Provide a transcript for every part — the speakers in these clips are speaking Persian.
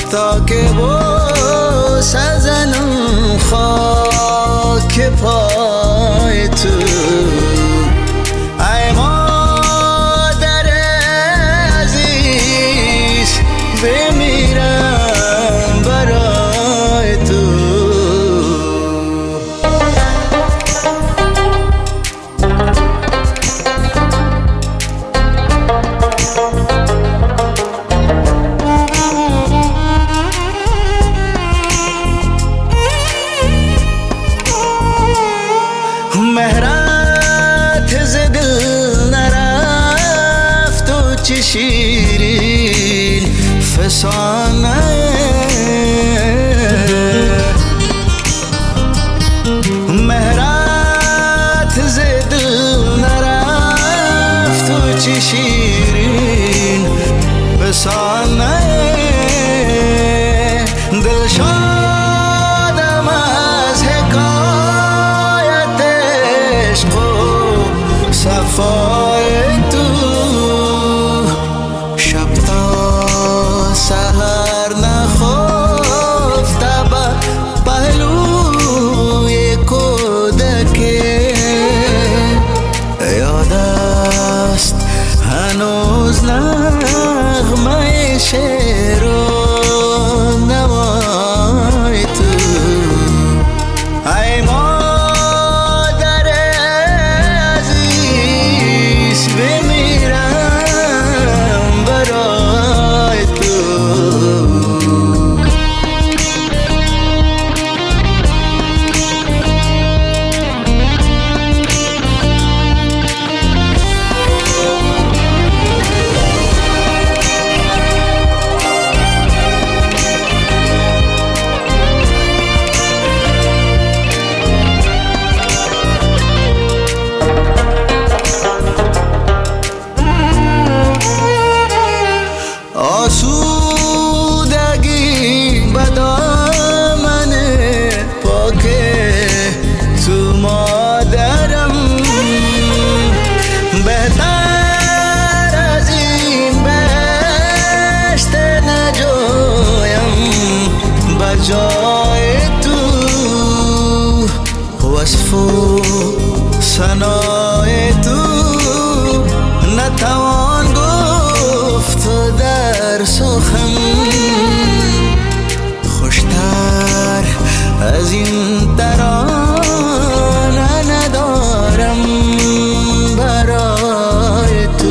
تا که بوس ازنم خاک پای تو. ای مادر عزیز بمیرم برای تو. مهرت ز دل نرفت و چه شیرین فسانه. مهرت ز دل نرفت و چه شیرین فسانه. دل شادم از حکایت عشق و صفای تو. شب تا سحر نخفته به پهلوی کودکی. یاد است هنوز نغمه شعر و نوای تو. ای مادر عزیز بمیرم برای تو. آسودگی به دامن پاک تو مادرم. بهتر از این بهشت نجایم به جای تو. وصف و ثنای تو نتوان گفت در سخن. خوشتر از این ترانه ندارم برای تو.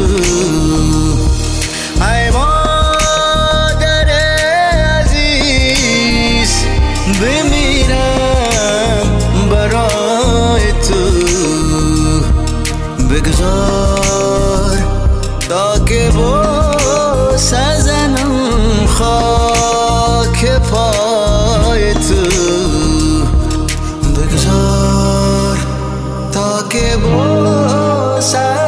ای مادر عزیز بمیرم برای تو. بگذار تا که بوس ازنم خاک پای تو. بگذار تا که بوس